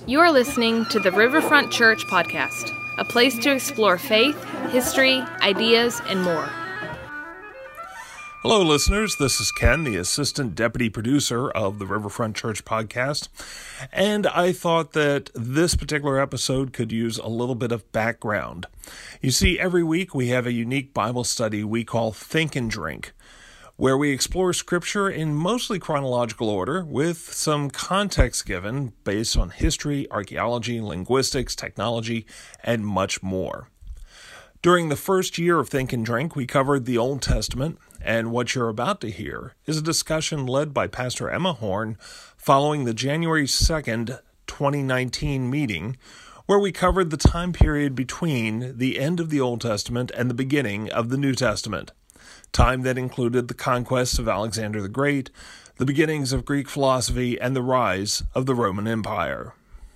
You are listening to the Riverfront Church podcast, a place to explore faith, history, ideas, and more. Hello, listeners. This is Ken, the assistant deputy producer of the Riverfront Church podcast, and I thought that this particular episode could use a little bit of background. You see, every week we have a unique Bible study we call Think and Drink, where we explore Scripture in mostly chronological order with some context given based on history, archaeology, linguistics, technology, and much more. During the first year of Think and Drink, we covered the Old Testament, and what you're about to hear is a discussion led by Pastor Emma Horn following the January 2nd, 2019 meeting, where we covered the time period between the end of the Old Testament and the beginning of the New Testament. Time that included the conquest of Alexander the Great, the beginnings of Greek philosophy, and the rise of the Roman Empire.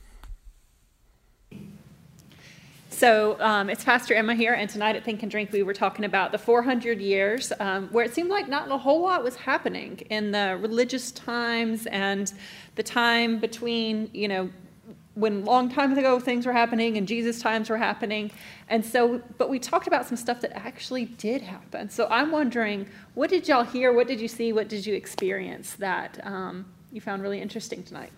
So it's Pastor Emma here, and tonight at Think and Drink we were talking about the 400 years where it seemed like not a whole lot was happening in the religious times and the time between, when long time ago things were happening and Jesus' times were happening. And so, but we talked about some stuff that actually did happen. So I'm wondering, what did y'all hear? What did you see? What did you experience that you found really interesting tonight?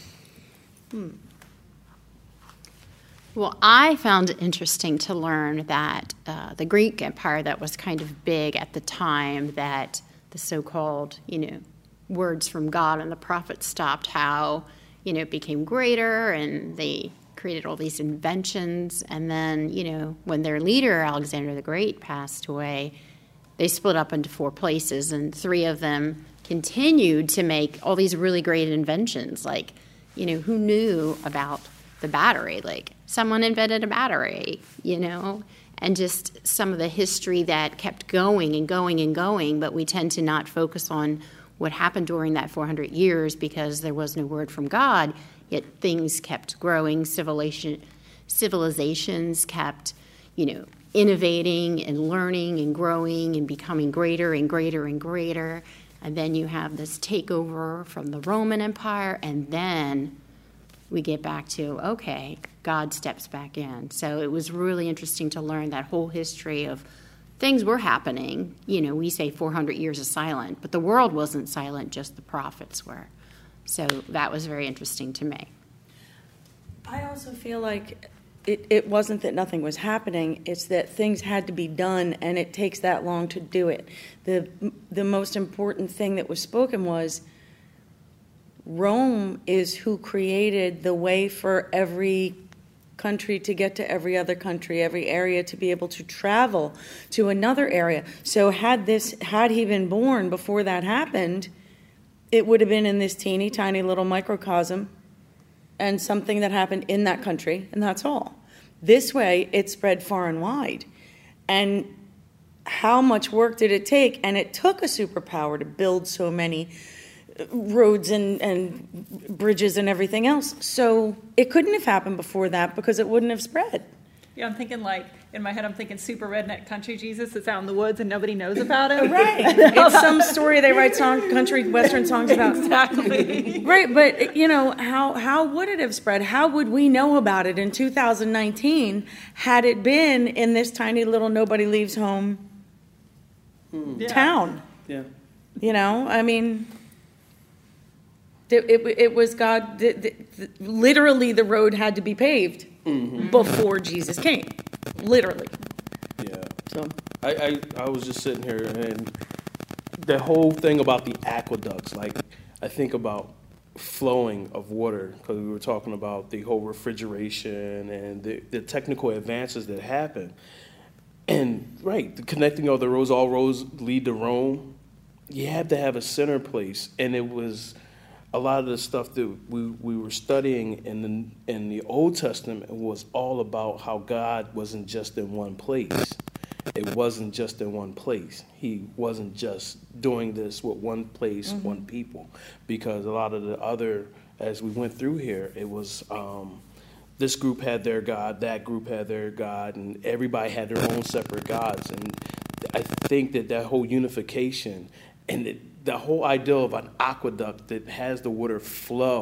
Well, I found it interesting to learn that the Greek Empire that was kind of big at the time that the so-called, words from God and the prophets stopped, how, it became greater and they created all these inventions. And then, when their leader, Alexander the Great, passed away, they split up into 4 places, and 3 of them continued to make all these really great inventions. Like, who knew about the battery? Like, someone invented a battery, and just some of the history that kept going and going and going, but we tend to not focus on what happened during that 400 years because there was no word from God, yet things kept growing, civilizations kept, innovating and learning and growing and becoming greater and greater and greater, and then you have this takeover from the Roman Empire, and then we get back to, okay, God steps back in. So it was really interesting to learn that whole history of things were happening. We say 400 years of silent, but the world wasn't silent, just the prophets were. So that was very interesting to me. I also feel like it wasn't that nothing was happening, it's that things had to be done, and it takes that long to do it. The most important thing that was spoken was Rome is who created the way for every country to get to every other country, every area to be able to travel to another area. So had he been born before that happened, it would have been in this teeny tiny little microcosm and something that happened in that country, and that's all. This way, it spread far and wide. And how much work did it take? And it took a superpower to build so many roads and bridges and everything else. So it couldn't have happened before that because it wouldn't have spread. Yeah, I'm thinking in my head, I'm thinking super redneck country Jesus that's out in the woods and nobody knows about it. Right. It's some story they write country western songs about. Exactly. Right, but how would it have spread? How would we know about it in 2019 had it been in this tiny little nobody leaves home town? Yeah. It was God. Literally, the road had to be paved before Jesus came. Literally. Yeah. So I was just sitting here, and the whole thing about the aqueducts. Like, I think about flowing of water because we were talking about the whole refrigeration and the technical advances that happen. And right, the connecting of the roads. All roads lead to Rome. You have to have a center place, and it was. A lot of the stuff that we were studying in the Old Testament was all about how God wasn't just in one place. It wasn't just in one place. He wasn't just doing this with one place, one people. Because a lot of the other, as we went through here, it was this group had their God, that group had their God, and everybody had their own separate gods. And I think that whole unification and the whole idea of an aqueduct that has the water flow,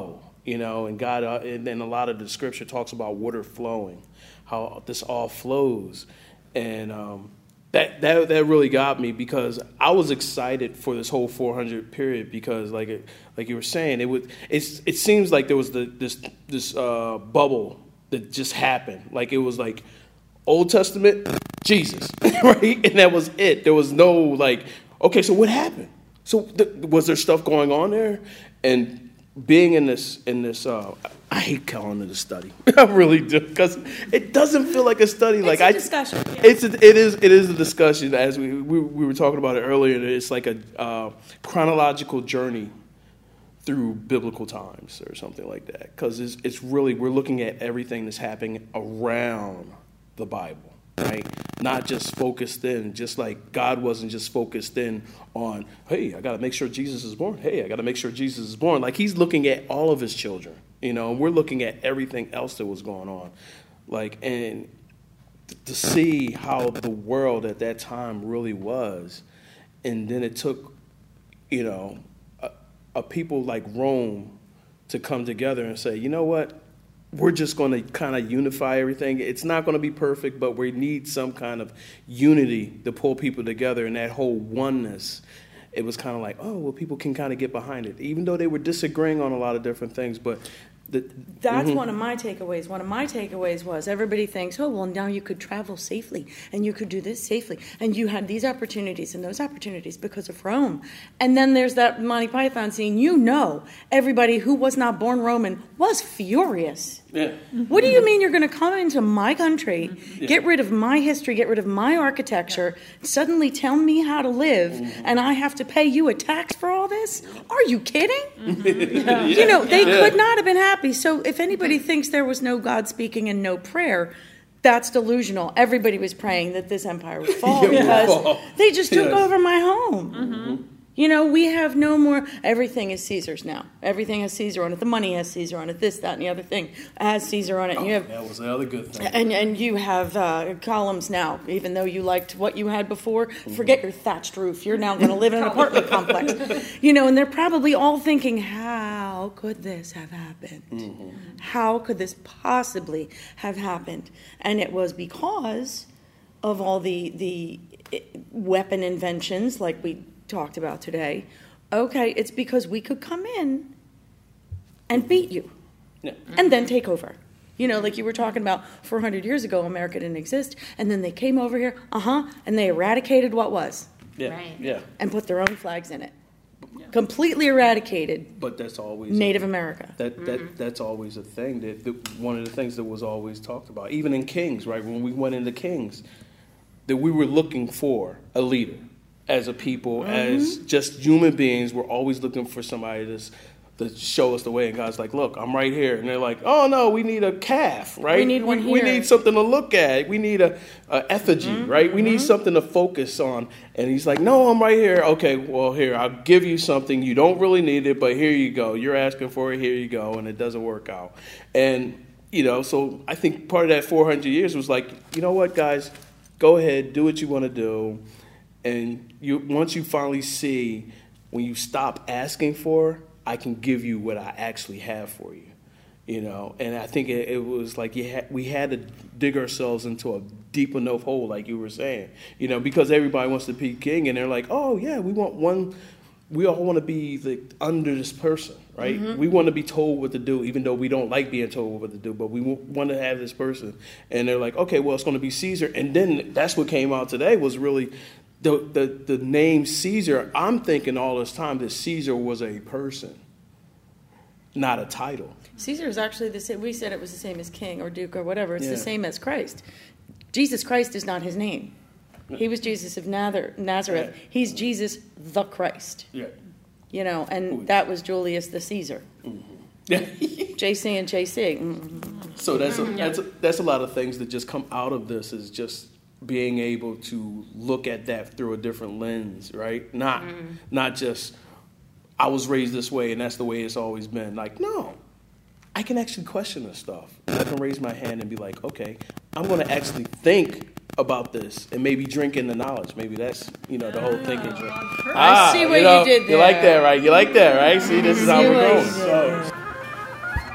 and God, and then a lot of the scripture talks about water flowing, how this all flows, and that really got me, because I was excited for this whole 400 period, because like you were saying, it seems like there was this bubble that just happened, like it was like Old Testament Jesus, right, and that was it. There was no like, okay, so what happened? So was there stuff going on there? And being in this, I hate calling it a study. I really do, because it doesn't feel like a study. It's a discussion. Yeah. It is a discussion, as we were talking about it earlier. It's like a chronological journey through biblical times or something like that. Because it's really, we're looking at everything that's happening around the Bible, right? Not just focused in, just like God wasn't just focused in on, hey, I got to make sure Jesus is born. Hey, I got to make sure Jesus is born. Like, he's looking at all of his children, and we're looking at everything else that was going on. Like, and to see how the world at that time really was. And then it took, a people like Rome to come together and say, you know what? We're just going to kind of unify everything. It's not going to be perfect, but we need some kind of unity to pull people together. And that whole oneness, it was kind of like, oh, well, people can kind of get behind it, even though they were disagreeing on a lot of different things. But that's one of my takeaways. One of my takeaways was everybody thinks, oh, well, now you could travel safely and you could do this safely. And you had these opportunities and those opportunities because of Rome. And then there's that Monty Python scene. Everybody who was not born Roman was furious. Yeah. What do you mean you're going to come into my country, get rid of my history, get rid of my architecture, suddenly tell me how to live, and I have to pay you a tax for all this? Are you kidding? They could not have been happy. So if anybody thinks there was no God speaking and no prayer, that's delusional. Everybody was praying that this empire would fall because they just took over my home. Mm-hmm. We have no more, everything is Caesar's now. Everything has Caesar on it. The money has Caesar on it. This, that, and the other thing has Caesar on it. And that was the other good thing. And you have columns now, even though you liked what you had before. Forget your thatched roof. You're now going to live in an apartment complex. And they're probably all thinking, how could this have happened? Mm-hmm. How could this possibly have happened? And it was because of all the weapon inventions like we talked about today. Okay, it's because we could come in and beat you and then take over. Like you were talking about 400 years ago, America didn't exist, and then they came over here, and they eradicated what was. And put their own flags in it. Completely eradicated. But that's always Native America. That's always a thing. One of the things that was always talked about, even in Kings, right? When we went into Kings, that we were looking for a leader. As a people, as just human beings, we're always looking for somebody to show us the way. And God's like, look, I'm right here. And they're like, oh, no, we need a calf, right? We need one here. We need something to look at. We need a effigy, right? We need something to focus on. And he's like, no, I'm right here. Okay, well, here, I'll give you something. You don't really need it, but here you go. You're asking for it. Here you go. And it doesn't work out. And, so I think part of that 400 years was like, you know what, guys, go ahead, do what you want to do. And once you finally see, when you stop asking for, I can give you what I actually have for you, And I think it was like we had to dig ourselves into a deep enough hole, like you were saying, because everybody wants to be king, and they're like, oh yeah, we want one. We all want to be under this person, right? Mm-hmm. We want to be told what to do, even though we don't like being told what to do, but we want to have this person. And they're like, okay, well, it's going to be Caesar. And then that's what came out today was really the name Caesar. I'm thinking all this time that Caesar was a person, not a title. Caesar is actually the same. We said it was the same as king or duke or whatever. It's the same as Christ. Jesus Christ is not his name. He was Jesus of Nazareth. Yeah. He's Jesus the Christ. Yeah. And that was Julius the Caesar. Mm-hmm. JC and JC. Mm-hmm. So that's a lot of things that just come out of this is just being able to look at that through a different lens, right? Not just I was raised this way and that's the way it's always been. Like, no, I can actually question this stuff. I can raise my hand and be like, okay, I'm going to actually think about this and maybe drink in the knowledge. Maybe that's, the whole thinking. I see what you did there. You like that, right? See, this is how we're going.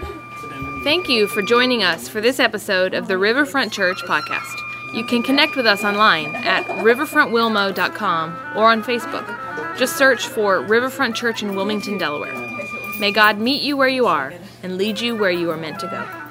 Thank you for joining us for this episode of the Riverfront Church podcast. You can connect with us online at riverfrontwilmo.com or on Facebook. Just search for Riverfront Church in Wilmington, Delaware. May God meet you where you are and lead you where you are meant to go.